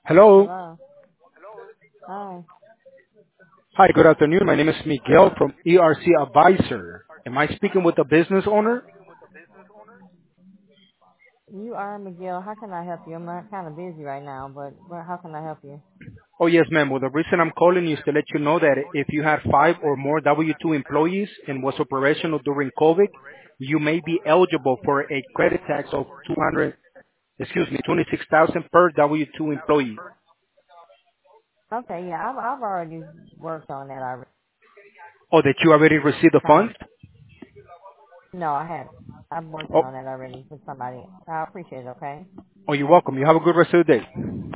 Hello. Hello. Hi. Hi, good afternoon. My name is Miguel from ERC Advisor. Am I speaking with the business owner? You are Miguel. How can I help you? I'm not kind of busy right now, but how can I help you? Oh, yes, ma'am. Well, the reason I'm calling you is to let you know that if you had 5 or more W-2 employees and was operational during COVID, you may be eligible for a credit tax of 26,000 per W-2 employee. Okay, yeah, I've already worked on that already. Oh, that you already received the Kind of. funds? No, I had. I'm working Oh, on that already with somebody. I appreciate it. Okay. oh, you're welcome. You have a good rest of the day.